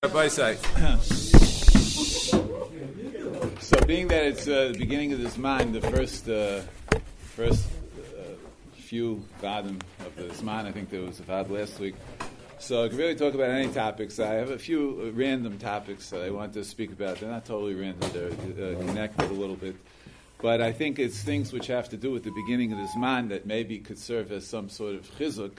By sight. So, being that it's the beginning of this Zman, the first few vadim of the Zman, I think there was a vad last week. So I can really talk about any topics. I have a few random topics that I want to speak about. They're not totally random; they're connected a little bit. But I think it's things which have to do with the beginning of the Zman that maybe could serve as some sort of chizuk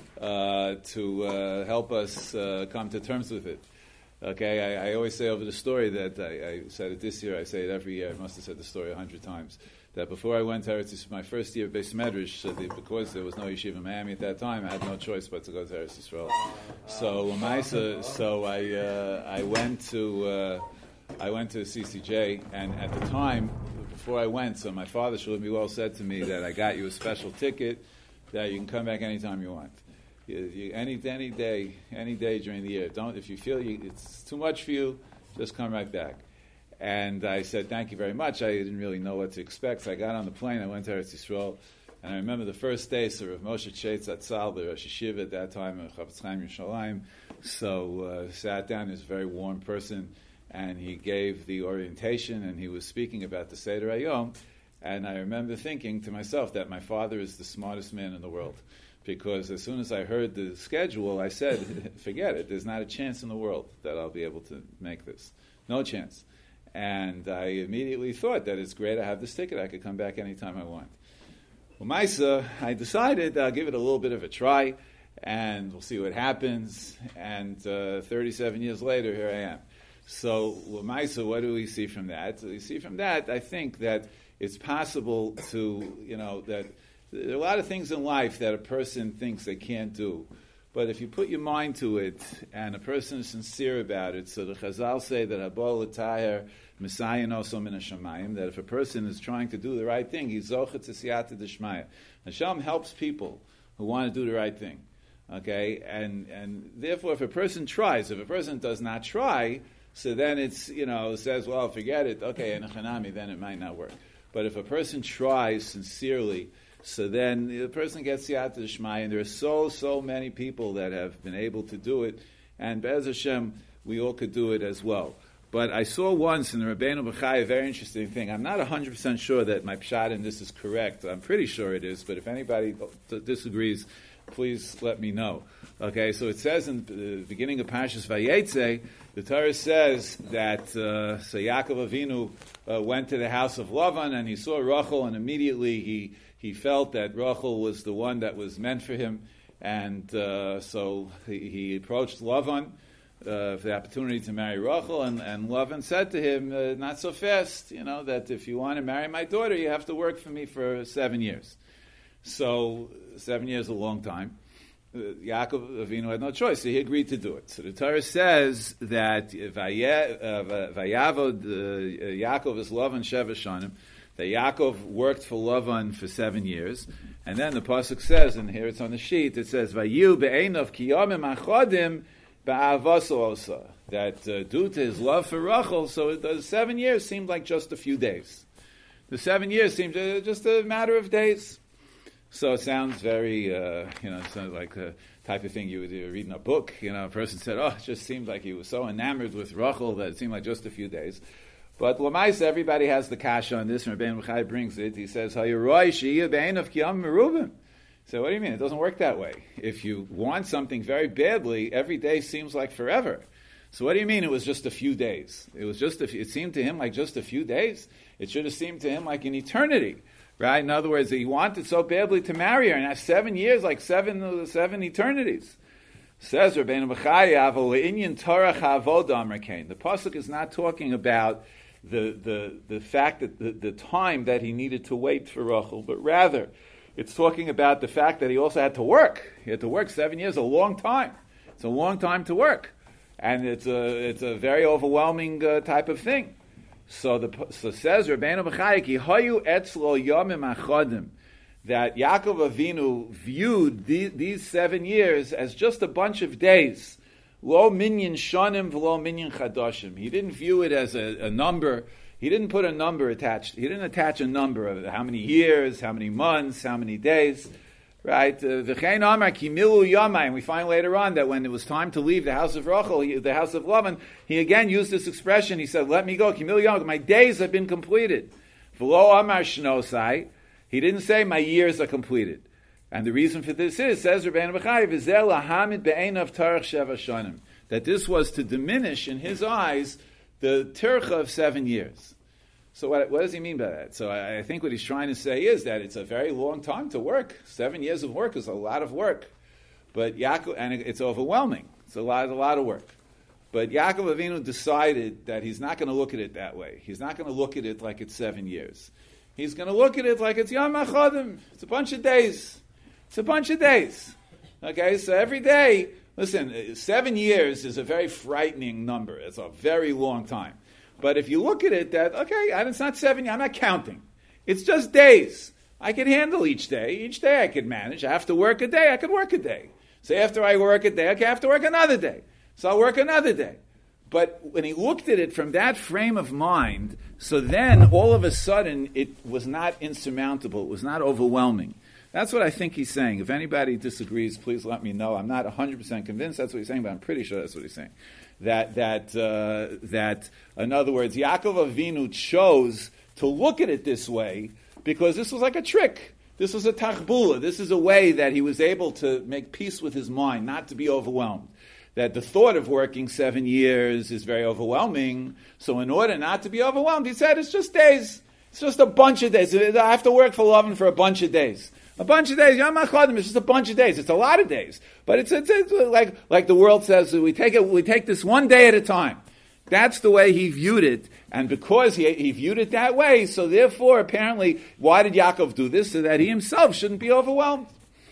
to help us come to terms with it. Okay, I always say over the story that I said it this year, I say it every year, I must have said the story 100 times, that before I went to Eretz Yisrael, my first year of Beis Medrash, because there was no yeshiva in Miami at that time, I had no choice but to go to Eretz Yisrael. So I went to CCJ, and at the time, before I went, so my father, Shalom Well, said to me that I got you a special ticket that you can come back anytime you want. Any day during the year. If you feel it's too much for you, just come right back. And I said, thank you very much. I didn't really know what to expect. So I got on the plane. I went to Eretz Yisrael. And I remember the first day, so Rav Moshe Chaitz Atzal, the Rosh Yeshiva at that time, Chafetz Chaim Yerushalayim, sat down. He was a very warm person. And he gave the orientation, and he was speaking about the Seder Hayom. And I remember thinking to myself that my father is the smartest man in the world. Because as soon as I heard the schedule, I said, forget it. There's not a chance in the world that I'll be able to make this. No chance. And I immediately thought that it's great I have this ticket. I could come back anytime I want. Well, Maisa, I decided I'll give it a little bit of a try, and we'll see what happens. And 37 years later, here I am. So, well, Maisa, what do we see from that? So we see from that, I think that it's possible to, that there are a lot of things in life that a person thinks they can't do. But if you put your mind to it, and a person is sincere about it, so the Chazal say that Habol L'Taher Messiah also min hashamayim, that if a person is trying to do the right thing, he's zochet to siyata d'shmaya. Hashem helps people who want to do the right thing. Okay? And therefore, if a person tries, if a person does not try, so then it's, says, well, forget it. Okay, and a then it might not work. But if a person tries sincerely, so then the person gets Siyata D'Shmaya, and there are so many people that have been able to do it, and Be'ez Hashem, we all could do it as well. But I saw once in the Rabbeinu B'chai a very interesting thing. I'm not 100% sure that my pshat in this is correct. I'm pretty sure it is, but if anybody disagrees, please let me know. Okay, so it says in the beginning of Parshas Vayetze, the Torah says that so Yaakov Avinu went to the house of Lavan, and he saw Rachel, and immediately he felt that Rachel was the one that was meant for him, and so he approached Lavan for the opportunity to marry Rachel, and Lavan said to him, not so fast, that if you want to marry my daughter, you have to work for me for 7 years. So 7 years is a long time. Yaakov Avinu had no choice, so he agreed to do it. So the Torah says that Vayavod Yaakov is Lavan Sheva Shanim, that Yaakov worked for Lavan for 7 years, and then the pasuk says, and here it's on the sheet, it says Vayu be'enov ki yomim achodim ba'avaso osa, that due to his love for Rachel, so the 7 years seemed like just a few days. The 7 years seemed just a matter of days. So it sounds very, it sounds like the type of thing you would read in a book. A person said, it just seemed like he was so enamored with Rachel that it seemed like just a few days. But Lamaisa, everybody has the kasha on this, and Rabbeinu B'chai brings it. He says, Hayuroi she'iyah be'enov kiyam merubim. So what do you mean? It doesn't work that way. If you want something very badly, every day seems like forever. So what do you mean it was just a few days? It seemed to him like just a few days? It should have seemed to him like an eternity. Right? In other words, he wanted so badly to marry her, and that's 7 years, like seven eternities. Says Rabbeinu B'chai, inyan Torah chavoda amrikein. The pasuk is not talking about the fact that the time that he needed to wait for Rachel, but rather it's talking about the fact that he also had to work. He had to work 7 years, a long time. It's a long time to work, and it's a very overwhelming type of thing. So says Rabbeinu B'chai, ki hayu etzlo yomim achodim, that Yaakov Avinu viewed these 7 years as just a bunch of days. Lo minyan shanim v'lo minyan chadashim. He didn't view it as a number. He didn't put a number attached. He didn't attach a number of how many years, how many months, how many days. Right? V'chein Amar ki milu yamai. And we find later on that when it was time to leave the house of Rachel, the house of Lavan, he again used this expression. He said, let me go. Ki milu yamai. My days have been completed. V'lo Amar shnosai. He didn't say my years are completed. And the reason for this is, says Rabbeinu Bechai, v'zel lahamid be'einav tarach sheva shonim. That this was to diminish in his eyes the tircha of 7 years. So what does he mean by that? So I think what he's trying to say is that it's a very long time to work. 7 years of work is a lot of work. But Yaakov, and it's overwhelming. It's a lot of work. But Yaakov Avinu decided that he's not going to look at it that way. He's not going to look at it like it's 7 years. He's going to look at it like it's Yom HaChodim. It's a bunch of days. It's a bunch of days. Okay, so every day, listen, 7 years is a very frightening number. It's a very long time. But if you look at it, that, okay, it's not 7 years, I'm not counting. It's just days. I can handle each day. Each day I could manage. I have to work a day, I could work a day. So after I work a day, I have to work another day. So I'll work another day. But when he looked at it from that frame of mind, so then all of a sudden it was not insurmountable. It was not overwhelming. That's what I think he's saying. If anybody disagrees, please let me know. I'm not 100% convinced that's what he's saying, but I'm pretty sure that's what he's saying. That in other words, Yaakov Avinu chose to look at it this way because this was like a trick. This was a tachbula. This is a way that he was able to make peace with his mind, not to be overwhelmed. That the thought of working 7 years is very overwhelming. So in order not to be overwhelmed, he said, it's just days. It's just a bunch of days. I have to work for Lavan for a bunch of days. A bunch of days. Yom HaChodim is just a bunch of days. It's a lot of days. But it's like the world says, we take this one day at a time. That's the way he viewed it. And because he viewed it that way, so therefore, apparently, why did Yaakov do this? So that he himself shouldn't be overwhelmed.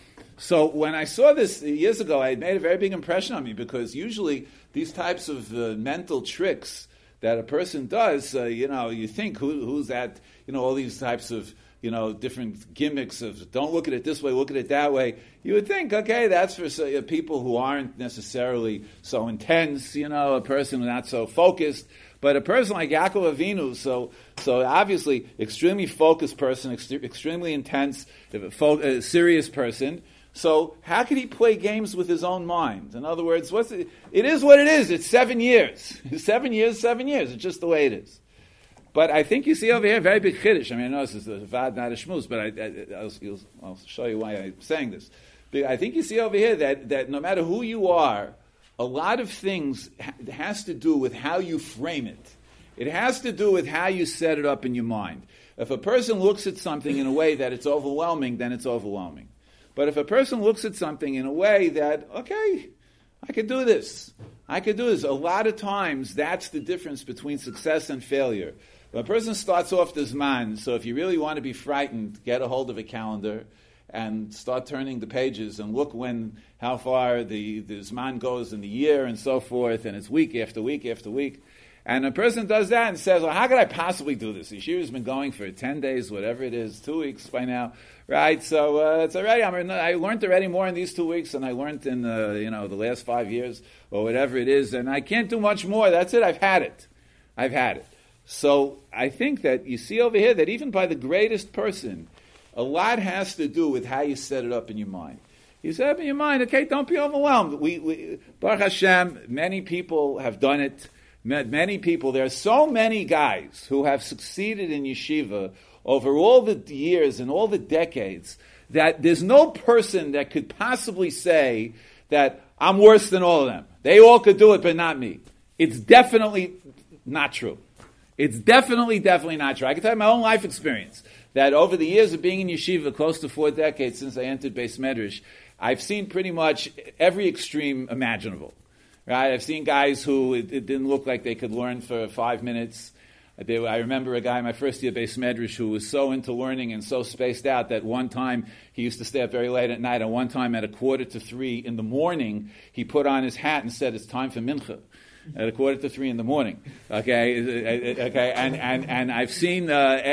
So when I saw this years ago, it made a very big impression on me because usually these types of mental tricks that a person does, you think, who's that, all these types of, different gimmicks of don't look at it this way, look at it that way. You would think, okay, that's for people who aren't necessarily so intense, a person who's not so focused. But a person like Yaakov Avinu, so obviously extremely focused person, extremely intense, serious person. So how could he play games with his own mind? In other words, it is what it is. It's 7 years. 7 years, 7 years. It's just the way it is. But I think you see over here a very big chiddush. I know this is a vad, not a shmuz, but I'll show you why I'm saying this. But I think you see over here that no matter who you are, a lot of things has to do with how you frame it. It has to do with how you set it up in your mind. If a person looks at something in a way that it's overwhelming, then it's overwhelming. But if a person looks at something in a way that, okay, I could do this. A lot of times, that's the difference between success and failure. When a person starts off the Zman, so if you really want to be frightened, get a hold of a calendar and start turning the pages and look how far the Zman goes in the year and so forth, and it's week after week after week. And a person does that and says, well, how could I possibly do this? Yeshiva's been going for 10 days, whatever it is, 2 weeks by now, right? So it's already, I learned already more in these 2 weeks than I learned in the last 5 years or whatever it is, and I can't do much more. That's it. I've had it. So I think that you see over here that even by the greatest person, a lot has to do with how you set it up in your mind. You set it up in your mind, okay, don't be overwhelmed. We Baruch Hashem, many people have done it. Many people, there are so many guys who have succeeded in yeshiva over all the years and all the decades that there's no person that could possibly say that I'm worse than all of them. They all could do it, but not me. It's definitely not true. It's definitely not true. I can tell you my own life experience that over the years of being in yeshiva, close to 4 decades since I entered Beis Medrash, I've seen pretty much every extreme imaginable. Right? I've seen guys who it didn't look like they could learn for 5 minutes. I remember a guy in my first year Beis Medrash who was so into learning and so spaced out that one time he used to stay up very late at night, and one time at 2:45 in the morning, he put on his hat and said, it's time for mincha. At 2:45 in the morning, okay, and I've seen.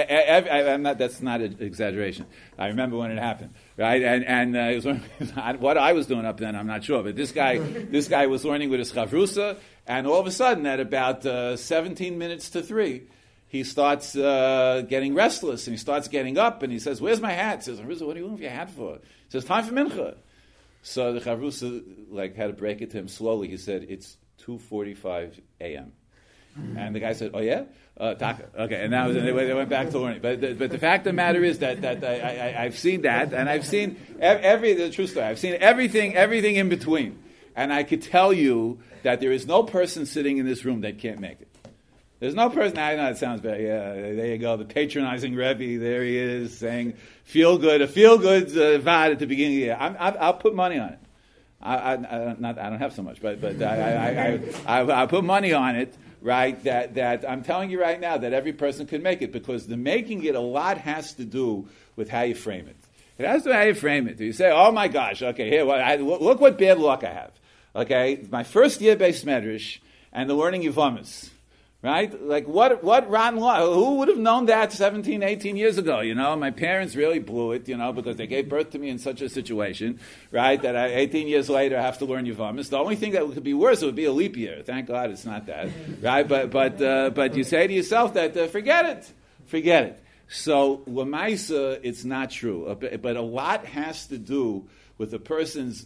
That's not an exaggeration. I remember when it happened, right? And it was what I was doing up then. I'm not sure, but this guy was learning with his chavrusa, and all of a sudden, at about 17 minutes to 3, he starts getting restless, and he starts getting up, and he says, "Where's my hat?" He says, "Chavrusa, what are you looking for your hat for?" He says, "Time for mincha." So the Chavrusa had to break it to him slowly. He said, "It's 2:45 a.m." And the guy said, "Oh yeah, okay." And now they went back to learning. But the fact of the matter is that I've seen that, and I've seen the true story. I've seen everything in between, and I could tell you that there is no person sitting in this room that can't make it. There's no person. I know it sounds bad. Yeah, there you go. The patronizing Rebbe. There he is saying, "Feel good," a feel good vad at the beginning of the year. I'll put money on it. I don't have so much, but I put money on it. Right, that I'm telling you right now that every person can make it, because the making it a lot has to do with how you frame it. It has to do how you frame it. You say, "Oh my gosh, okay, here, look what bad luck I have." Okay, my first year Beis Medrash and the learning Yevamis. Right? Like, what rotten luck? Who would have known that 17, 18 years ago? My parents really blew it, because they gave birth to me in such a situation, right, that 18 years later I have to learn Yevamis. The only thing that could be worse would be a leap year. Thank God it's not that, right? But you say to yourself that, forget it. So, Lamaisa, it's not true. But a lot has to do with a person's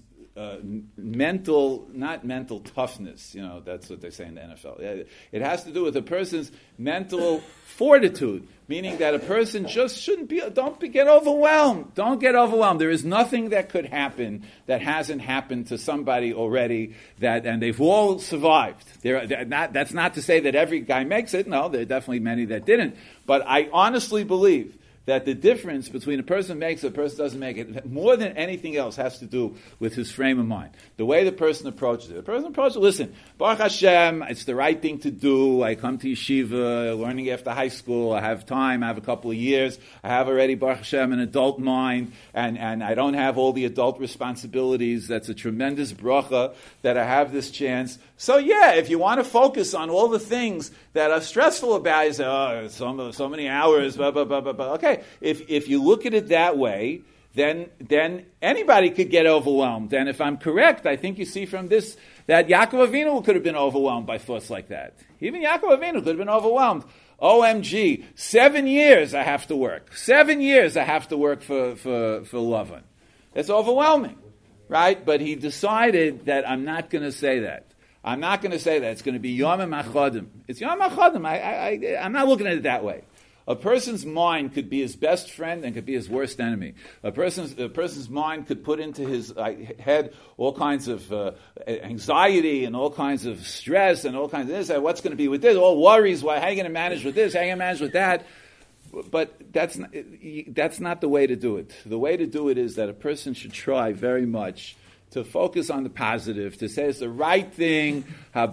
not mental toughness, that's what they say in the NFL. It has to do with a person's mental fortitude, meaning that a person just get overwhelmed. Don't get overwhelmed. There is nothing that could happen that hasn't happened to somebody already, and they've all survived. That's not to say that every guy makes it. No, there are definitely many that didn't. But I honestly believe that the difference between a person makes it and a person doesn't make it, more than anything else, has to do with his frame of mind. The way the person approaches it. The person approaches it, listen, Baruch Hashem, it's the right thing to do. I come to yeshiva, learning after high school. I have time. I have a couple of years. I have already, Baruch Hashem, an adult mind, and I don't have all the adult responsibilities. That's a tremendous bracha that I have this chance. So yeah, if you want to focus on all the things that are stressful about it, you say, so many hours, blah, blah, blah, blah, blah. Okay, if you look at it that way, then anybody could get overwhelmed. And if I'm correct, I think you see from this that Yaakov Avinu could have been overwhelmed by thoughts like that. Even Yaakov Avinu could have been overwhelmed. OMG, 7 years I have to work. 7 years I have to work for Lavan. That's overwhelming, right? But he decided that I'm not going to say that. I'm not going to say that. It's going to be Yom HaChodim. It's Yom HaChodim. I'm not looking at it that way. A person's mind could be his best friend and could be his worst enemy. A person's mind could put into his head all kinds of anxiety and all kinds of stress and all kinds of this. What's going to be with this? All worries. How are you going to manage with this? How are you going to manage with that? But that's not the way to do it. The way to do it is that a person should try very much to focus on the positive, to say it's the right thing. Why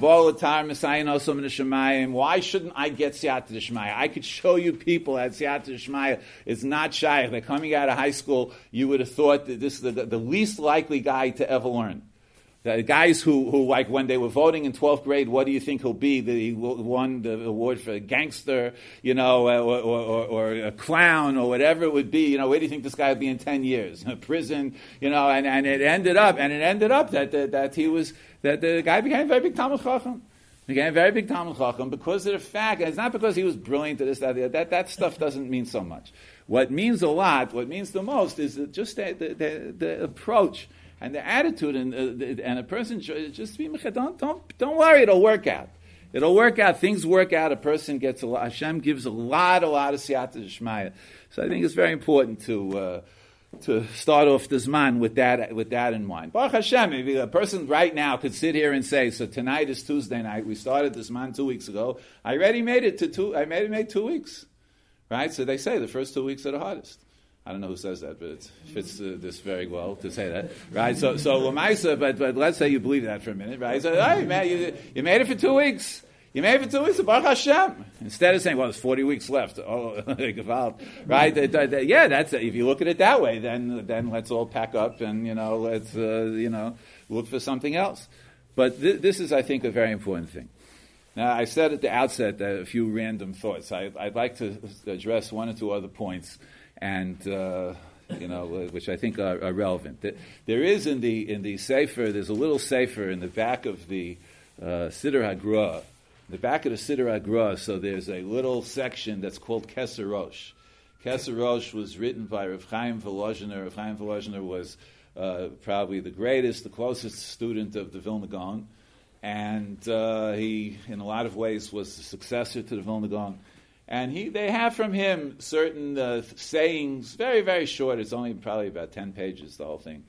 shouldn't I get Siyata D'Shmaya? I could show you people that Siyata D'Shmaya is not shaykh. They're coming out of high school. You would have thought that this is the least likely guy to ever learn. The guys who like when they were voting in 12th grade, what do you think he'll be? He won the award for a gangster, or a clown or whatever it would be. Where do you think this guy would be in 10 years? Prison, and it ended up that he was, that the guy became a very big Talmid Chacham. Became a very big Talmid Chacham because of the fact, and it's not because he was brilliant to this, that stuff doesn't mean so much. What means a lot, what means the most is just the approach and the attitude, and a person just be don't worry, it'll work out. It'll work out. Things work out. A person gets a lot. Hashem gives a lot of Siyata D'Shmaya. So I think it's very important to start off the Zman with that in mind. Baruch Hashem, maybe a person right now could sit here and say, so tonight is Tuesday night. We started the Zman 2 weeks ago. I already made it made 2 weeks, right? So they say the first 2 weeks are the hardest. I don't know who says that, but it fits this very well to say that, right? So Lamaisa, but let's say you believe that for a minute, right? So, hey, man, you made it for 2 weeks. You made it for 2 weeks, Baruch Hashem. Instead of saying, well, there's 40 weeks left. Oh, right? Yeah, that's it. If you look at it that way, then let's all pack up and, let's, look for something else. But this is, I think, a very important thing. Now, I said at the outset a few random thoughts. I'd like to address one or two other points, and which I think are relevant. There is in the Sefer, there's a little Sefer in the back of the Siddur HaGra the back of the Siddur Agra, so there's a little section that's called Keser Rosh. Keser Rosh was written by Rav Chaim Volozhiner. Rav Chaim Volozhiner was probably the greatest, the closest student of the Vilna Gaon, and he, in a lot of ways, was the successor to the Vilna Gaon. And they have from him certain sayings, very, very short. It's only probably about 10 pages, the whole thing.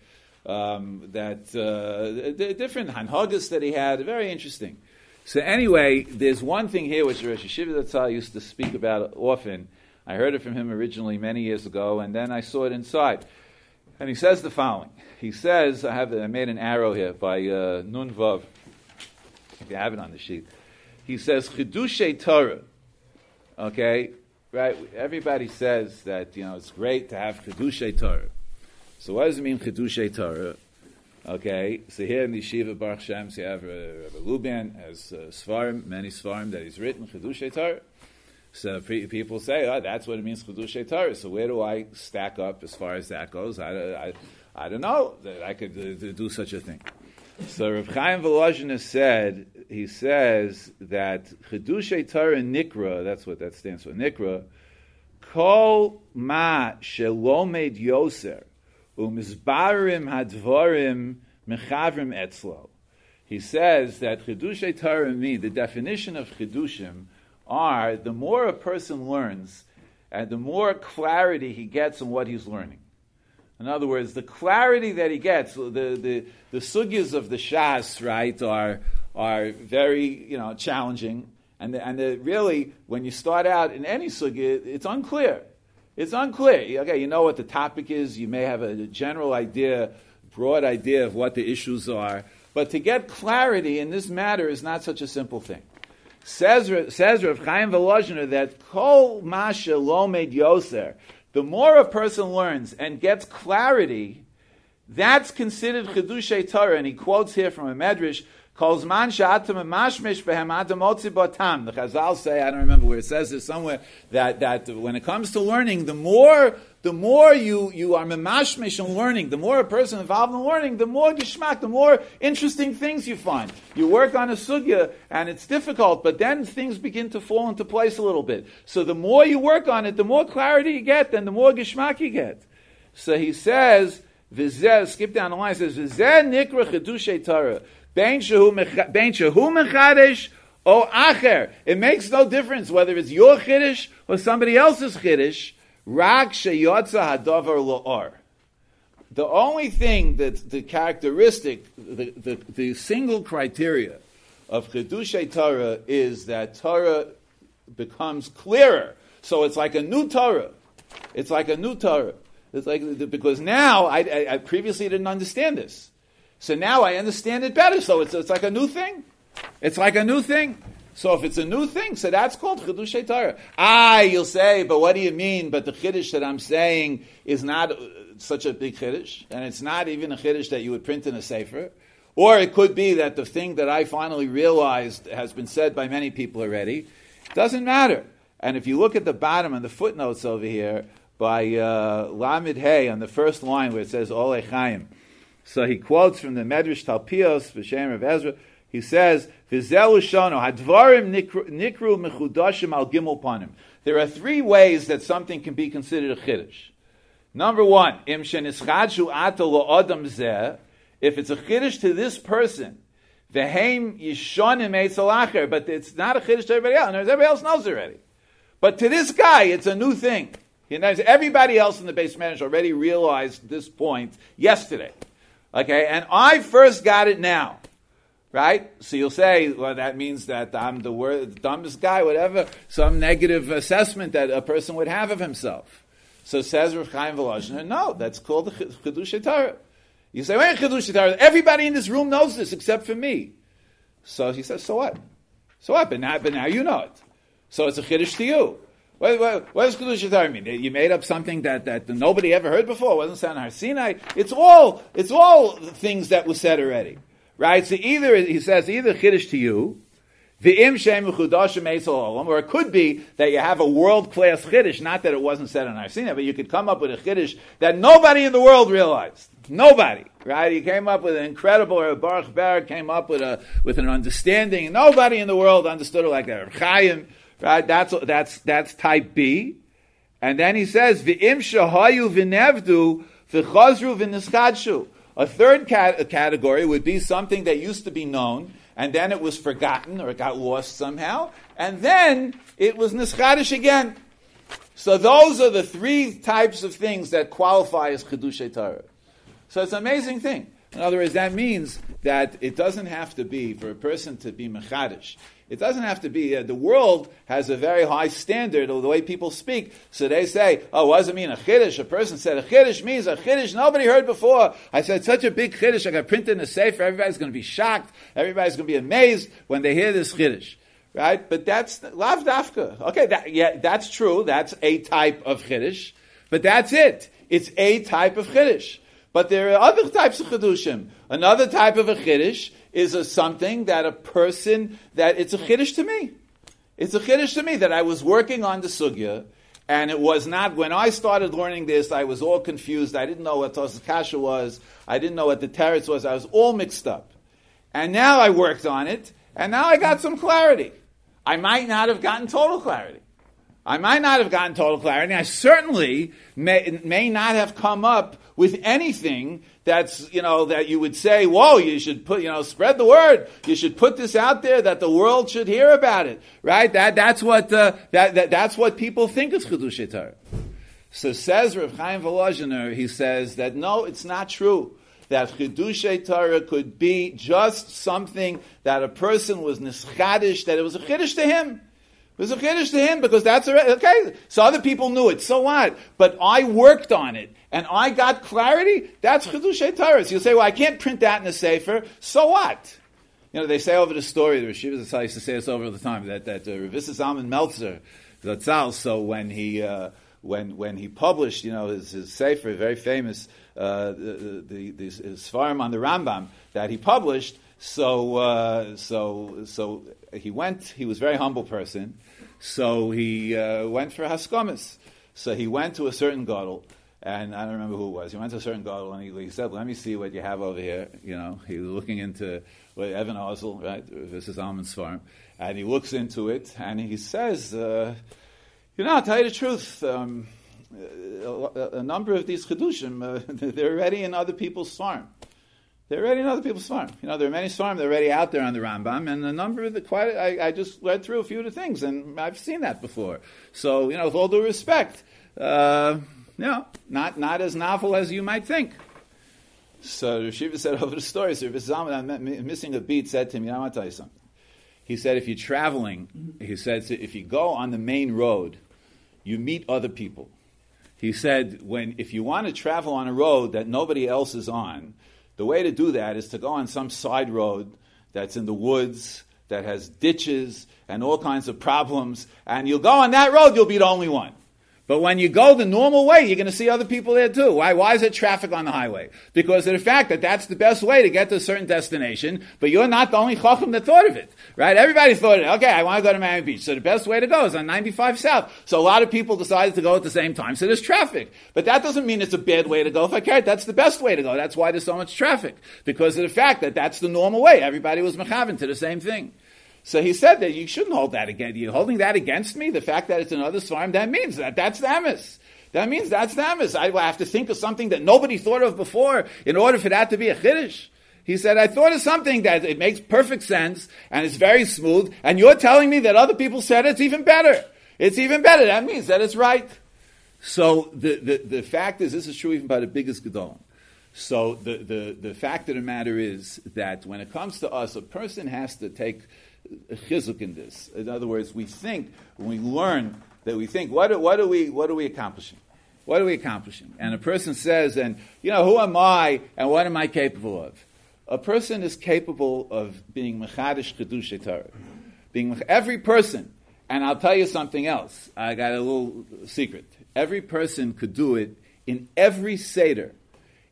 The different hanhagas that he had, very interesting. So anyway, there's one thing here which Rosh Yeshiva Zatzal used to speak about often. I heard it from him originally many years ago, and then I saw it inside. And he says the following. He says, I made an arrow here by Nun Vav. If you have it on the sheet. He says, Chidushay Torah. Okay, right? Everybody says that, it's great to have Chidushay Torah. So what does it mean, Chidushay Torah? Okay, so here in the Yeshiva Baruch Shem, so you have Rabbi Luban has Svarim, many Svarim that he's written, Chidushay Torah. So people say, that's what it means, Chidushay Torah. So where do I stack up as far as that goes? I don't know that I could do such a thing. So Rav Chaim Volozhiner said, he says that Chidushay Torah Nikra, that's what that stands for, Nikra, Kol Ma Shelomed Yoser, Umizbarim Hadvarim Mechavrim Etzlo. He says that Chidushay Torah mean, the definition of Chidushim are the more a person learns and the more clarity he gets in what he's learning. In other words, the clarity that he gets, the sugyas of the Shas, right, are very challenging, and really when you start out in any sugya, it's unclear. It's unclear. Okay, you know what the topic is. You may have a general idea, broad idea of what the issues are, but to get clarity in this matter is not such a simple thing. Says Rav Chaim Volozhiner that Kol Masha Lomed Yoser. The more a person learns and gets clarity, that's considered Chidushay Torah. And he quotes here from a Medrash, Kol Zman Sha'atam Mashmish Behem Adam Motzi Batam. The Chazal say, I don't remember where it says this somewhere, that when it comes to learning, the more you are memashmish in learning, the more a person involved in learning, the more geshmak, the more interesting things you find. You work on a sugya, and it's difficult, but then things begin to fall into place a little bit. So the more you work on it, the more clarity you get, then the more geshmak you get. So he says, skip down the line, he says, V'zeh nikra chidushay Torah, bein shehu mechadesh, o acher. It makes no difference whether it's your chiddush or somebody else's chiddush. Rak sheyotza hadavar lo'or. The only thing that the characteristic, the single criteria of Chidushay Torah is that Torah becomes clearer. So it's like a new Torah. It's like a new Torah. It's like, because now I previously didn't understand this. So now I understand it better. So it's like a new thing. It's like a new thing. So if it's a new thing, so that's called Chidushay Torah. You'll say, but what do you mean? But the Chiddush that I'm saying is not such a big Chiddush, and it's not even a Chiddush that you would print in a Sefer. Or it could be that the thing that I finally realized has been said by many people already. It doesn't matter. And if you look at the bottom and the footnotes over here, by Lamed Hey, on the first line where it says Olei Chaim, so he quotes from the Medrash Talpios, V'Shem of Ezra. He says, "V'zelu shono hadvarim nikru mechudashim al gimel panim." There are three ways that something can be considered a chiddush. Number one, im shenischadchu ata lo'adam zeh, if it's a chiddush to this person, v'heim yishonim eitzel acher, but it's not a chiddush to everybody else, and everybody else knows already. But to this guy, it's a new thing. He knows everybody else in the base manager already realized this point yesterday. Okay, and I first got it now. Right? So you'll say, well, that means that I'm the dumbest guy, whatever, some negative assessment that a person would have of himself. So says Rav Chaim Volozhiner, no, that's called the Chidushay Torah. You say, wait, Chidushay Torah, everybody in this room knows this except for me. So he says, so what? So what? But now you know it. So it's a Chiddush to you. What does Chidushay Torah mean? You made up something that nobody ever heard before? It wasn't said on Har Sinai. It's all things that were said already. Right? So he says either chiddush to you, V'im shem chudoshim eisel olam, or it could be that you have a world-class chiddush, not that it wasn't said in Arsina, but you could come up with a chiddush that nobody in the world realized. Nobody, right? He came up with an incredible, or Baruch Ber came up with an understanding. Nobody in the world understood it like that. Chaim, right? That's type B. And then he says, V'im shahayu v'nevdu v'chazru v'nischadshu. A third category would be something that used to be known, and then it was forgotten, or it got lost somehow, and then it was nischadish again. So those are the three types of things that qualify as Chiddushei Torah. So it's an amazing thing. In other words, that means that it doesn't have to be, for a person to be mechadish, it doesn't have to be, the world has a very high standard of the way people speak. So they say, oh, what does it mean, a chiddush? A person said, a chiddush means a chiddush nobody heard before. I said, such a big chiddush, I got printed in a sefer, everybody's going to be shocked, everybody's going to be amazed when they hear this chiddush. Right? But that's lav dafka. Okay, that's true, that's a type of chiddush, but that's it. It's a type of chiddush. But there are other types of chidushim. Another type of a chiddush is something that a person, that it's a chiddush to me. It's a chiddush to me that I was working on the sugya, and it was not, when I started learning this, I was all confused. I didn't know what Tosas Kasha was. I didn't know what the Teretz was. I was all mixed up. And now I worked on it, and now I got some clarity. I might not have gotten total clarity. I certainly may not have come up with anything that's, that you would say, whoa, you should put, spread the word. You should put this out there that the world should hear about it, right? That's what people think is Chidushei Torah. So says Rav Chaim Volozhiner, he says that no, it's not true. That Chidushei Torah could be just something that a person was nischadish, that it was a chiddush to him. It was a chiddush to him because that's okay. So other people knew it. So what? But I worked on it and I got clarity. That's Chidushei Torah. So you'll say, well, I can't print that in a sefer. So what? They say over the story. The Rosh Yeshiva used to say this over the time that Rav Zalman Meltzer, Zatzal. So when he published, his sefer, very famous, his Sfarim on the Rambam that he published. So he went. He was a very humble person. So he went for haskamas. So he went to a certain gadol, and I don't remember who it was. He went to a certain gadol, and he said, "Let me see what you have over here." He was looking into Evan Ozel, right? This is Alman's farm, and he looks into it, and he says, "I'll tell you the truth. A number of these chidushim, they're already in other people's farm." They're already in other people's farm. There are many farms that are already out there on the Rambam, and a number of I just read through a few of the things, and I've seen that before. So, with all due respect, not as novel as you might think. So Rosh Yeshiva said over the story, so Rav Zalman, I'm missing a beat, said to me, I want to tell you something. He said, if you're traveling, he said, if you go on the main road, you meet other people. He said, if you want to travel on a road that nobody else is on, the way to do that is to go on some side road that's in the woods, that has ditches and all kinds of problems, and you'll go on that road, you'll be the only one. But when you go the normal way, you're going to see other people there too. Why is there traffic on the highway? Because of the fact that that's the best way to get to a certain destination, but you're not the only chacham that thought of it, right? Everybody thought of it. Okay, I want to go to Miami Beach. So the best way to go is on 95 South. So a lot of people decided to go at the same time. So there's traffic. But that doesn't mean it's a bad way to go. If I care, that's the best way to go. That's why there's so much traffic. Because of the fact that that's the normal way. Everybody was mechavan to the same thing. So he said that you shouldn't hold that against you. Holding that against me, the fact that it's another farm, that means that's the emes. That means that's the emes. I have to think of something that nobody thought of before in order for that to be a chiddush. He said, I thought of something that it makes perfect sense and it's very smooth, and you're telling me that other people said it's even better. It's even better. That means that it's right. So the fact is, this is true even by the biggest gedolim. So the fact of the matter is that when it comes to us, a person has to take a chizuk in this. In other words, we think, when we learn, that we think, what are we accomplishing? What are we accomplishing? And a person says, and who am I and what am I capable of? A person is capable of being mechadish chidushei Torah. Every person, and I'll tell you something else. I got a little secret. Every person could do it in every seder.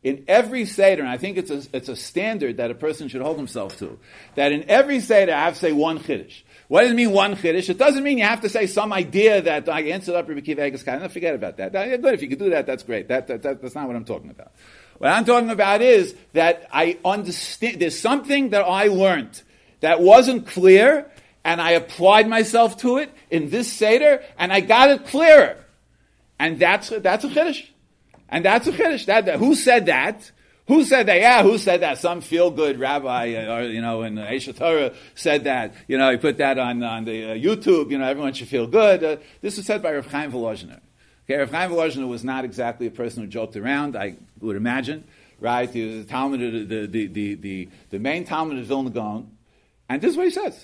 in every Seder, and I think it's a standard that a person should hold himself to, that in every Seder I have to say one Chiddush. What does it mean, one Chiddush? It doesn't mean you have to say some idea that I answered up Rabbi Akiva Eiger's Kain. No, forget about that. Good, if you could do that, that's great. That's not what I'm talking about. What I'm talking about is that I understand, there's something that I learned that wasn't clear, and I applied myself to it in this Seder, and I got it clearer. And that's a Chiddush. And that's a Chiddush. Who said that? Who said that? Yeah, who said that? Some feel-good rabbi, in Eish Torah said that. He put that on the YouTube. Everyone should feel good. This was said by Rav Chaim Volozhiner. Okay, Rav Chaim Volozhiner was not exactly a person who joked around, I would imagine. Right? He was the Talmud, the main Talmud of Vilna Gaon. And this is what he says.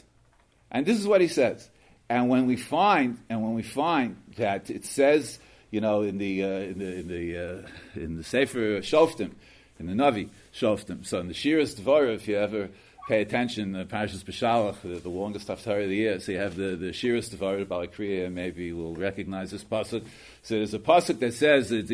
And when we find that it says, in the Sefer Shoftim, in the Navi Shoftim. So in the Shiras Dvorah, if you ever pay attention, Parashas Beshalach, the longest haftarah of the year, so you have the Shiras Dvorah, Baalei Kriya, maybe will recognize this pasuk. So there's a pasuk that says, the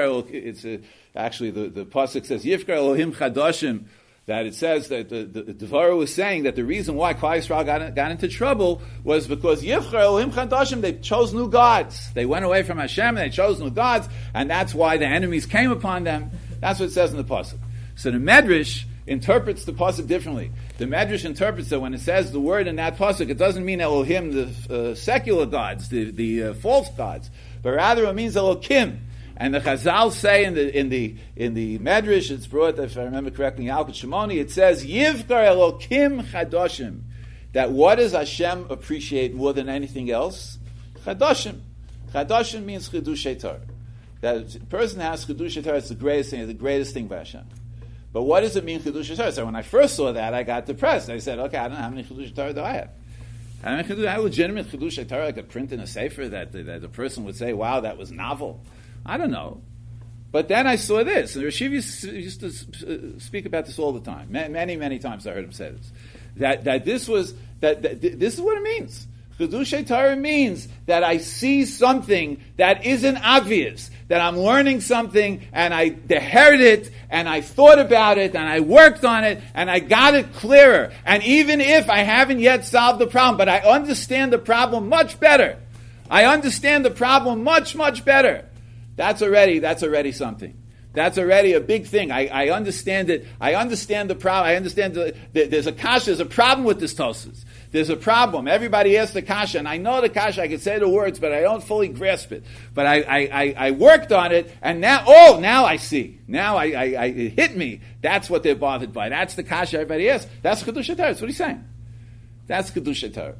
pasuk says, Yivkar Elohim Chadoshim, that it says that the Dvorah was saying that the reason why Klal Yisrael got into trouble was because Yivchar Elohim Chadoshim, they chose new gods. They went away from Hashem and they chose new gods, and that's why the enemies came upon them. That's what it says in the pasuk. So the Medrash interprets the pasuk differently. The Medrash interprets that when it says the word in that pasuk, it doesn't mean Elohim, the secular gods, the false gods, but rather it means Elohim. And the Chazal say in the Medrash, it's brought, if I remember correctly, in Yalkut Shimoni, it says Yivkar Elokim Chadoshim. That what does Hashem appreciate more than anything else? Chadoshim. Chadoshim means Chidushei Torah. That a person has Chidushei Torah, it's the greatest thing by Hashem. But what does it mean Chidushei Torah? So when I first saw that, I got depressed. I said, okay, I don't know how many Chidushei Torah do I have. How many legitimate Chidushei Torah I could print in a sefer that a person would say, wow, that was novel. I don't know. But then I saw this, and Rashiv used to speak about this all the time. Many, many times I heard him say this. That this is what it means. Chidushei Torah means that I see something that isn't obvious, that I'm learning something, and I heard it, and I thought about it, and I worked on it, and I got it clearer. And even if I haven't yet solved the problem, but I understand the problem much better. I understand the problem much, much better. That's already something. That's already a big thing. I understand it. I understand the problem. I understand there's a kasha. There's a problem with this Tosfos. There's a problem. Everybody asks the kasha, and I know the kasha. I can say the words, but I don't fully grasp it. But I worked on it, and now I see. Now it hit me. That's what they're bothered by. That's the kasha everybody asks. That's Chidushei Torah. That's what he's saying. That's Chidushei Torah.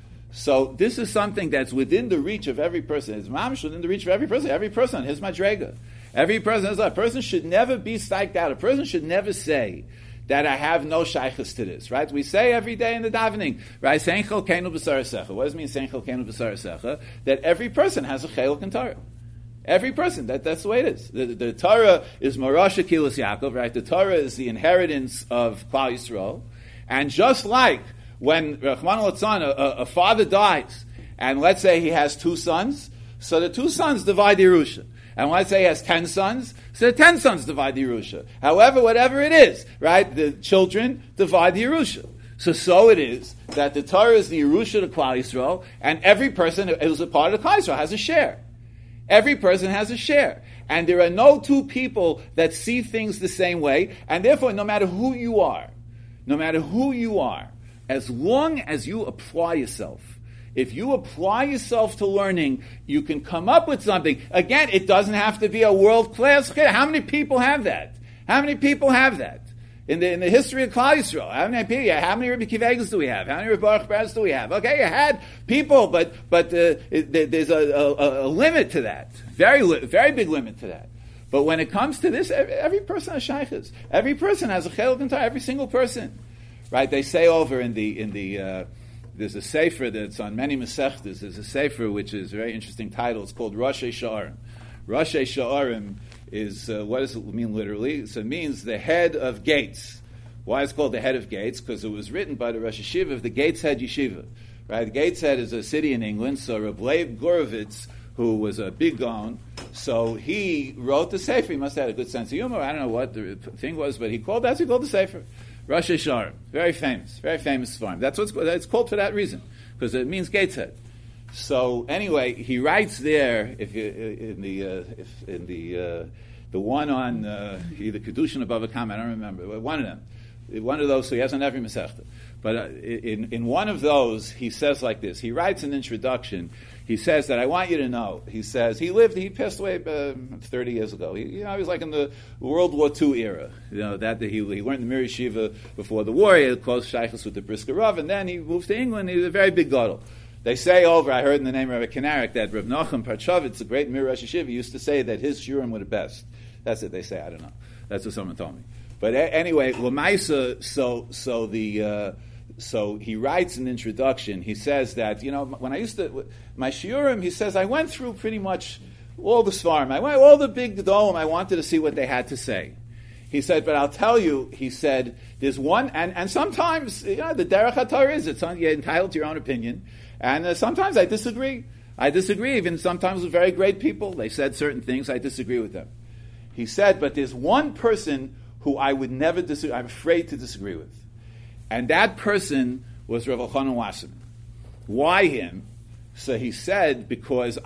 So this is something that's within the reach of every person. It's mamish within the reach of every person. Every person, his madrega. Every person, a person should never be psyched out. A person should never say that I have no shaychus to this, right? We say every day in the davening, right? Sein chelkeinu b'sar secha. What does it mean, sein chelkeinu b'sar secha? That every person has a chelek in Torah. Every person, that's the way it is. The Torah is Morasha Kilas Yaakov, right? The Torah is the inheritance of Klal Yisrael. And just like when Rachmana litzlan, a father dies, and let's say he has 2 sons, so the 2 sons divide the Yerusha. And let's say he has 10 sons, so the 10 sons divide the Yerusha. However, whatever it is, right, the children divide the Yerusha. So it is that the Torah is the Yerusha to Klal Yisrael, and every person who's a part of Klal Yisrael has a share. Every person has a share. And there are no 2 people that see things the same way, and therefore, no matter who you are, as long as you apply yourself, if you apply yourself to learning, you can come up with something. Again, it doesn't have to be a world-class chiddush. How many people have that? In the history of Klal Yisrael? How many Rabbi Akiva Eiger do we have? How many Rabbi Baruch Braz do we have? Okay, you had people, but there's a limit to that. Very big limit to that. But when it comes to this, every person has shaychus. Every person has a chelek in Torah. Every single person. Right, they say over in the there's a sefer that's on many Masechtas. There's a sefer which is a very interesting title. It's called Roshei Sha'arim. Roshei Sha'arim is what does it mean literally? So it means the head of gates. Why is it called the head of gates? Because it was written by the Rosh Yeshiva of the Gateshead Yeshiva. Right, Gateshead is a city in England. So Reb Leib Gorovitz, who was a big Gaon. So he wrote the Sefer. He must have had a good sense of humor. I don't know what the thing was, but he called the Sefer. Rosh Hashanah, very famous farm. That's what it's called for that reason, because it means gate's head. So anyway, he writes there, the one on either Kedushin or Bava Kama, I don't remember, one of them, one of those. So he has on every Masechta. But in one of those, he says like this. He writes an introduction. He says that I want you to know. He says he passed away 30 years ago. He was like in the World War II era. That he learned the Mir Yeshiva before the war. He had close shaykhus with the Brisker Rav, and then he moved to England. He was a very big gadol. They say I heard in the name of Rabbi Kanarik that Rav Nachum Parchavitz, the great Mir Rosh Yeshiva, used to say that his shurim were the best. That's what they say. I don't know. That's what someone told me. But anyway, Lamaisa. So he writes an introduction. He says that, when I used to, my shiurim, he says, I went through pretty much all the svarim. I went all the big gedolim. I wanted to see what they had to say. He said, but I'll tell you, he said, there's one, and sometimes, the derech haTorah is, you're entitled to your own opinion. And sometimes I disagree. Even sometimes with very great people. They said certain things. I disagree with them. He said, but there's one person who I would never disagree. I'm afraid to disagree with. And that person was Rav Elchanan Wasserman. Why him? So he said, because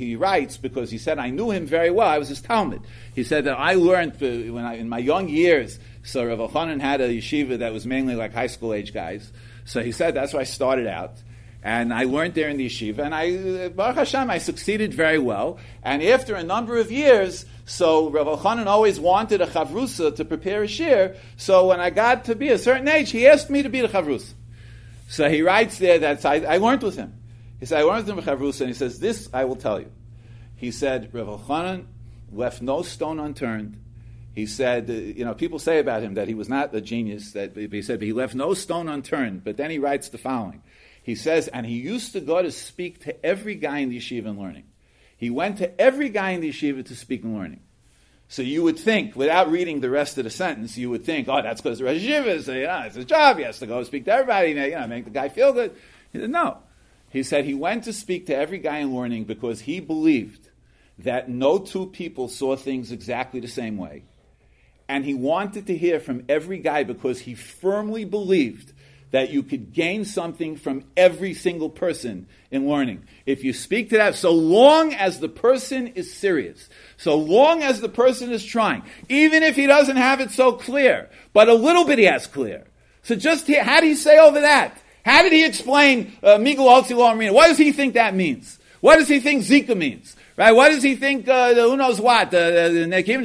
he said, I knew him very well. I was his Talmud. He said that I learned in my young years, so Rav Elchanan had a yeshiva that was mainly like high school age guys. So he said, that's where I started out. And I learned there in the yeshiva, and Baruch Hashem, I succeeded very well. And after a number of years, so Rav Elchanan always wanted a chavrusa to prepare a shir. So when I got to be a certain age, he asked me to be the chavrusa. So he writes there that I learned with him. He said, I learned with him a chavrusa, and he says, this I will tell you. He said, Rav Elchanan left no stone unturned. He said, people say about him that he was not a genius, but he said, but he left no stone unturned. But then he writes the following. He says, and he used to go to speak to every guy in the yeshiva and learning. He went to every guy in the yeshiva to speak and learning. So you would think, without reading the rest of the sentence, you would think, that's because the Rosh Yeshiva, it's his job, he has to go speak to everybody, make the guy feel good. He said, no. He said he went to speak to every guy in learning because he believed that no two people saw things exactly the same way. And he wanted to hear from every guy because he firmly believed that you could gain something from every single person in learning. If you speak to that, so long as the person is serious, so long as the person is trying, even if he doesn't have it so clear, but a little bit he has clear. So just here, how did he say over that? How did he explain Miguel Otzi Marina? What does he think that means? What does he think Zika means? Right? What does he think, who knows what? What does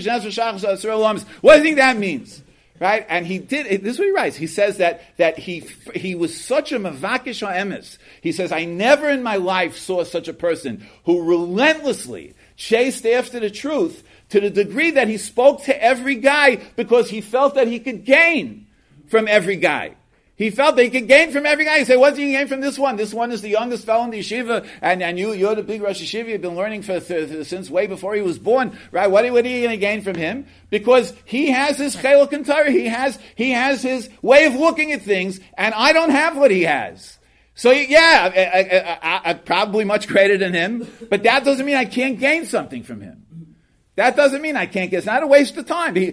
he think that means? Right? And he did, this is what he writes. He says that he was such a mavakish ha'emes. He says, I never in my life saw such a person who relentlessly chased after the truth to the degree that he spoke to every guy because he felt that he could gain from every guy. He felt that he could gain from every guy. He said, what do you gain from this one? This one is the youngest fellow in the yeshiva, and you're the big Rosh Yeshiva. You've been learning since way before he was born, right? What are you going to gain from him? Because he has his chelok and Torah. He has his way of looking at things, and I don't have what he has. So I'm probably much greater than him, but that doesn't mean I can't gain something from him. That doesn't mean I can't get. It's not a waste of time. If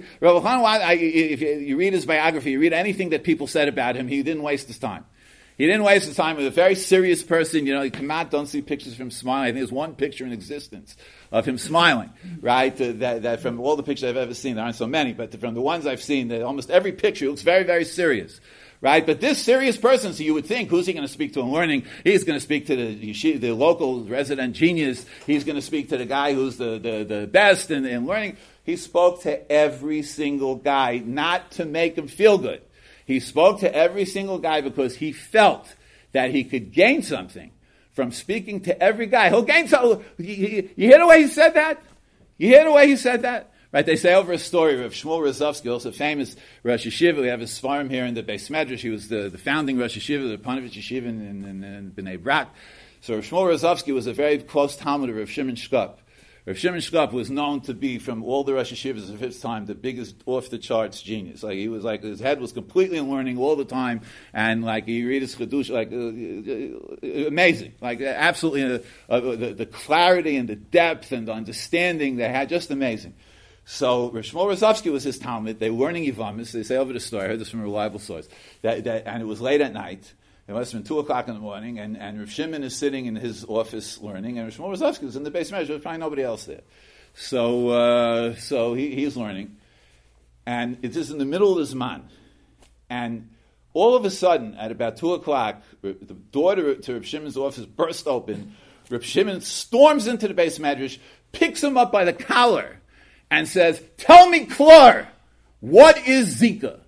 you read his biography, you read anything that people said about him, he didn't waste his time. He didn't waste his time. He was a very serious person. You come out, don't see pictures of him smiling. I think there's one picture in existence of him smiling, right? That from all the pictures I've ever seen, there aren't so many, but from the ones I've seen, almost every picture looks very, very serious. Right, but this serious person, so you would think, who's he going to speak to in learning? He's going to speak to the local resident genius. He's going to speak to the guy who's the best in learning. He spoke to every single guy, not to make him feel good. He spoke to every single guy because he felt that he could gain something from speaking to every guy. He'll gain something. You hear the way he said that? You hear the way he said that? Right, they say over a story of Shmuel Rozovsky, also famous Rosh Yeshiva. We have his farm here in the Beis Medrash. He was the founding Rosh Yeshiva, the Panovich Yeshiva in Bnei Brak. So Shmuel Rozovsky was a very close Talmud of Rav Shimon Shkop. Rav Shimon Shkop was known to be, from all the Rosh Hashivas of his time, the biggest off-the-charts genius. Like, he was like, his head was completely in learning all the time, and like, he read his Chedush, like, amazing. Like, absolutely, the clarity and the depth and the understanding they had, just amazing. So, Rav Shmuel Rozovsky was his Talmud. They were learning Yivamis. They say over the story, I heard this from a reliable source, and it was late at night. It must have been 2 o'clock in the morning, and Rav Shimon is sitting in his office learning, and Rav Shmuel Rozovsky was in the base measure. There's probably nobody else there. So he's learning, and it is in the middle of the Zman. And all of a sudden, at about 2 o'clock, the door to Rav Shimon's office burst open. Rav Shimon storms into the base medrash, picks him up by the collar, and says, "Tell me, Klar, what is Zika?"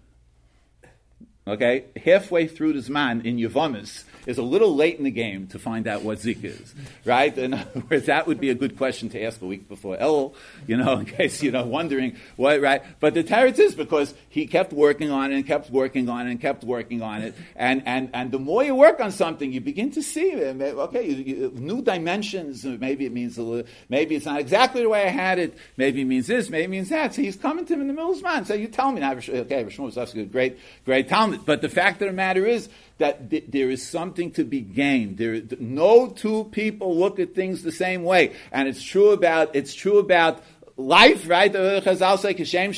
Okay, halfway through the Zman in Yevamis is a little late in the game to find out what Zika is, right? In other words, that would be a good question to ask a week before Elul, in case, wondering what, right? But the teretz is because he kept working on it and kept working on it and kept working on it. And the more you work on something, you begin to see, new dimensions. Maybe it means maybe it's not exactly the way I had it. Maybe it means this, maybe it means that. So he's coming to him in the middle of Zman. So you tell me now, okay, Rav Shmuel Rozovsky, great Talmud. But the fact of the matter is that there is something to be gained. No two people look at things the same way, and it's true about life, right? Chazal say, "Kashem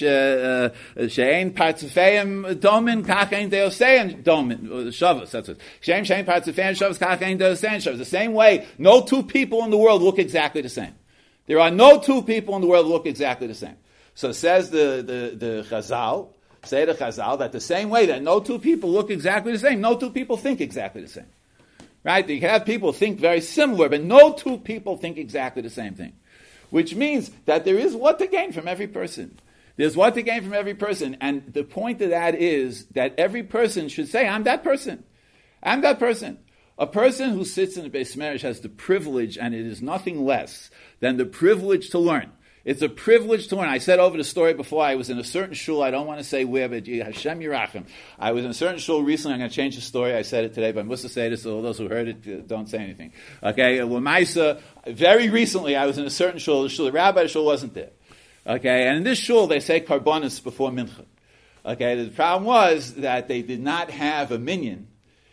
she'ein partzufeim domin, kach ein deosein domin." Shavuos, that's it. Kashem she'ein partzufeim Shavuos, kach ein deosein Shavuos. The same way, no two people in the world look exactly the same. There are no two people in the world who look exactly the same. So says the Chazal. Say the Chazal that the same way that no two people look exactly the same, no two people think exactly the same. Right? You can have people think very similar, but no two people think exactly the same thing. Which means that there is what to gain from every person. There's what to gain from every person. And the point of that is that every person should say, I'm that person. I'm that person. A person who sits in the Beis Medrash has the privilege, and it is nothing less than the privilege to learn. It's a privilege to learn. I said over the story before, I was in a certain shul, I don't want to say where, but Hashem Yerachim. I was in a certain shul recently, I'm going to change the story, I said it today, but I must say this, so all those who heard it, don't say anything. Okay, Lamaisa, very recently I was in a certain shul, the rabbi shul wasn't there. Okay, and in this shul they say karbonis before mincha. Okay, the problem was that they did not have a minyan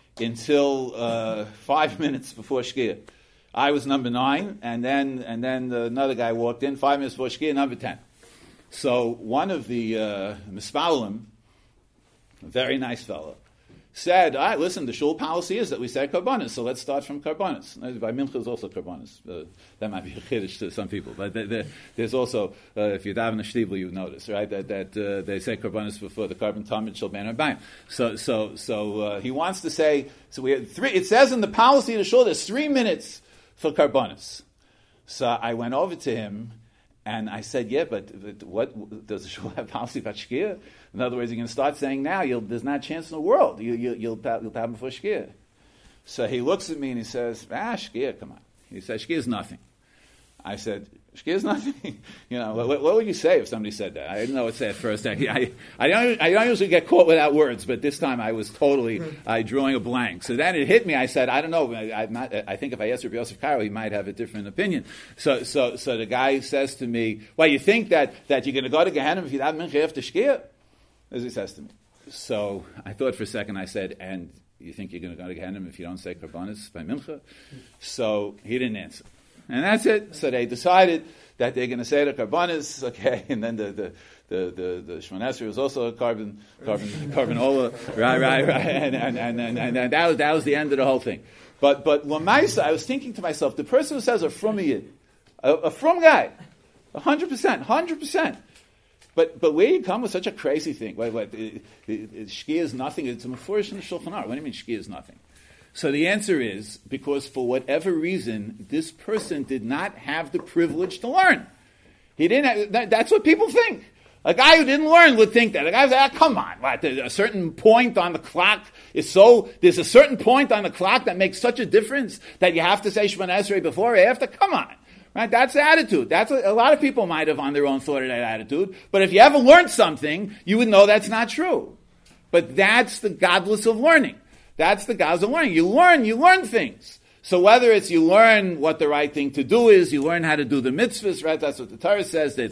until 5 minutes before Shkia. I was number 9, and then another guy walked in 5 minutes before Shkia, number 10. So one of the Mispalim, a very nice fellow, said, all right, listen, the shul policy is that we say karbonis, so let's start from karbonis. By mincha is also karbonis. That might be a chiddush to some people, but there's also, if you daven a shtibel, you notice, right, that they say karbonis before the carbon tamid shel ben arbaim. So he wants to say, so we have 3, it says in the policy of the shul, there's 3 minutes for karbonis. So I went over to him, and I said, yeah, but what does the shul have policy about shkia? In other words, you're going to start saying now, there's not a chance in the world. You'll have before shkia. So he looks at me and he says, shkia, come on. He says, shkia is nothing. I said, shkia is nothing? What would you say if somebody said that? I didn't know what to say at first. I don't usually get caught without words, but this time I was totally drawing a blank. So then it hit me. I said, I don't know. I think if I asked Rabbi Yosef Karo, he might have a different opinion. So the guy says to me, well, you think that you're going to go to Gehenna if you have mincha after shkia? As he says to me. So I thought for a second, I said, and you think you're going to go to Gehenna if you don't say karbonis by mincha? So he didn't answer. And that's it. So they decided that they're going to say the karbonis, okay, and then the Shemon Esrei was also a carbon ola, right, and that was the end of the whole thing. But Lamaisa, I was thinking to myself, the person who says a frum yid, a frum guy, 100%. But where you come with such a crazy thing? Shkia is nothing. It's a mefurish in the Shulchan Aruch. What do you mean shkia is nothing? So the answer is because for whatever reason, this person did not have the privilege to learn. He didn't. That's what people think. A guy who didn't learn would think that. A guy would say, come on, what? A certain point on the clock is so. There's a certain point on the clock that makes such a difference that you have to say Shemon Esrei before or after. Come on. Right? That's the attitude. That's a lot of people might have on their own thought of that attitude. But if you ever learned something, you would know that's not true. But that's the godless of learning. That's the godless of learning. You learn things. So whether it's you learn what the right thing to do is, you learn how to do the mitzvahs, right? That's what the Torah says. That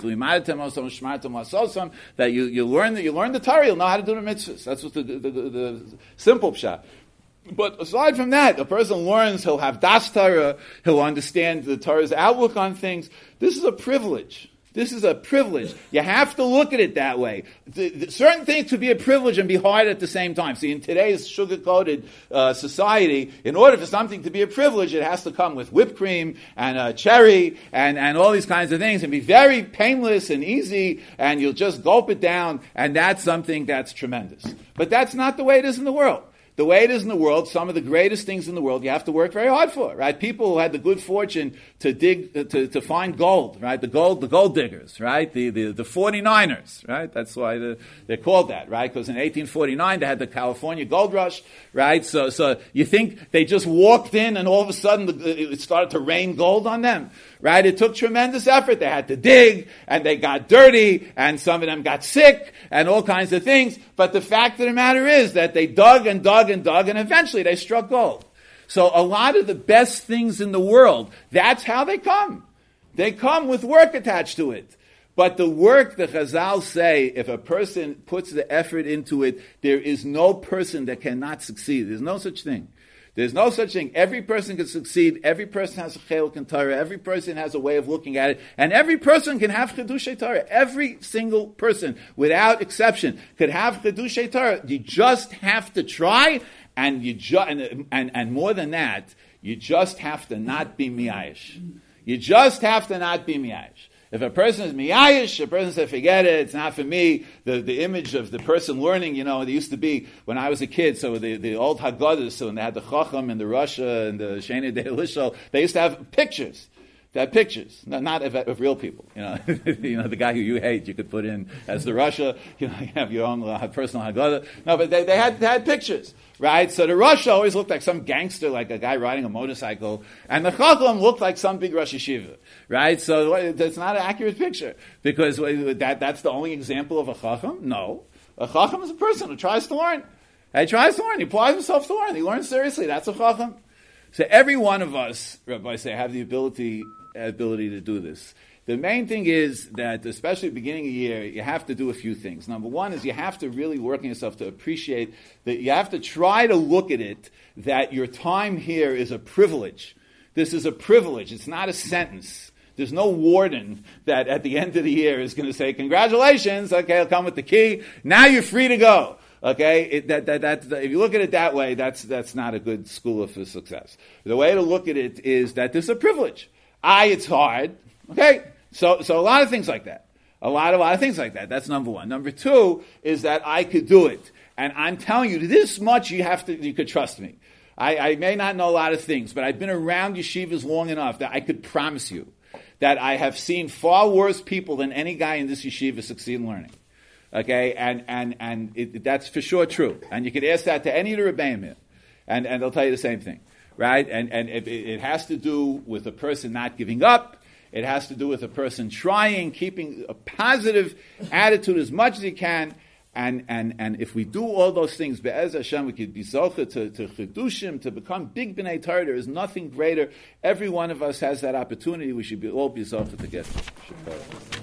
you learn the Torah, you'll know how to do the mitzvahs. That's what the simple pshat. But aside from that, a person learns, he'll have das Torah, he'll understand the Torah's outlook on things. This is a privilege. This is a privilege. You have to look at it that way. Certain things could be a privilege and be hard at the same time. See, in today's sugar-coated society, in order for something to be a privilege, it has to come with whipped cream and cherry and all these kinds of things and be very painless and easy, and you'll just gulp it down, and that's something that's tremendous. But that's not the way it is in the world. The way it is in the world, some of the greatest things in the world, you have to work very hard for, right? People who had the good fortune to dig, to find gold, right? The gold diggers, right? The 49ers, right? That's why they're called that, right? Because in 1849 they had the California gold rush, right? So you think they just walked in and all of a sudden it started to rain gold on them, right? It took tremendous effort. They had to dig and they got dirty and some of them got sick and all kinds of things. But the fact of the matter is that they dug and eventually they struck gold. So a lot of the best things in the world, that's how they come. They come with work attached to it. But the work, the Chazal say, if a person puts the effort into it, there is no person that cannot succeed. There's no such thing. There's no such thing. Every person can succeed. Every person has a chelek in Torah. Every person has a way of looking at it. And every person can have Chedushay Torah. Every single person, without exception, could have Chedushay Torah. You just have to try, and and more than that, you just have to not be miyayish. You just have to not be miyayish. If a person is miyayish, a person says, forget it, it's not for me. The image of the person learning, there used to be, when I was a kid, so the old Haggadahs, so when they had the Chacham and the Rasha and the Sheni de Elishal, they used to have pictures. They had pictures, not of real people. The guy who you hate, you could put in as the Rasha. You have your own personal Haggadah. No, but they had pictures, right? So the Rasha always looked like some gangster, like a guy riding a motorcycle, and the Chacham looked like some big Rosh Yeshiva, right? So that's not an accurate picture because that's the only example of a Chacham. No, a Chacham is a person who tries to learn. He tries to learn. He applies himself to learn. He learns seriously. That's a Chacham. So every one of us, Rabbi say, have the ability to do this. The main thing is that, especially at the beginning of the year, you have to do a few things. Number one is you have to really work on yourself to appreciate that you have to try to look at it that your time here is a privilege. This is a privilege. It's not a sentence. There's no warden that at the end of the year is going to say, congratulations, okay, I'll come with the key. Now you're free to go. Okay, if you look at it that way, that's not a good school of success. The way to look at it is that this is a privilege. It's hard. Okay, so a lot of things like that. A lot of things like that. That's number one. Number two is that I could do it, and I'm telling you this much. You could trust me. I may not know a lot of things, but I've been around yeshivas long enough that I could promise you that I have seen far worse people than any guy in this yeshiva succeed in learning. Okay, and that's for sure true. And you could ask that to any of the Rebbeim here, and they'll tell you the same thing, right? And it has to do with a person not giving up. It has to do with a person trying, keeping a positive attitude as much as he can. And if we do all those things, Be'ez Hashem, we could be zocha to chedushim, to become big b'nei Torah. There is nothing greater. Every one of us has that opportunity. We should all be zocha to get it.